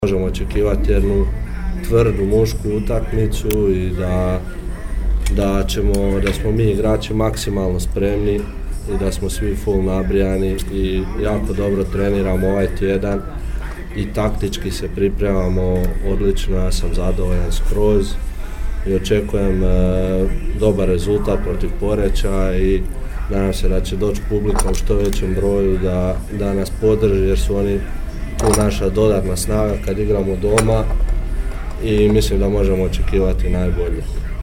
Možemo očekivati jednu tvrdu mušku utakmicu i da smo mi igrači maksimalno spremni i da smo svi full nabrijani i jako dobro treniramo ovaj tjedan i taktički se pripremamo odlično. Ja sam zadovoljan skroz i očekujem dobar rezultat protiv Poreča i nadam se da će doći publika u što većem broju da nas podrži, jer su oni tu naša dodatna snaga kad igramo doma i mislim da možemo očekivati najbolje.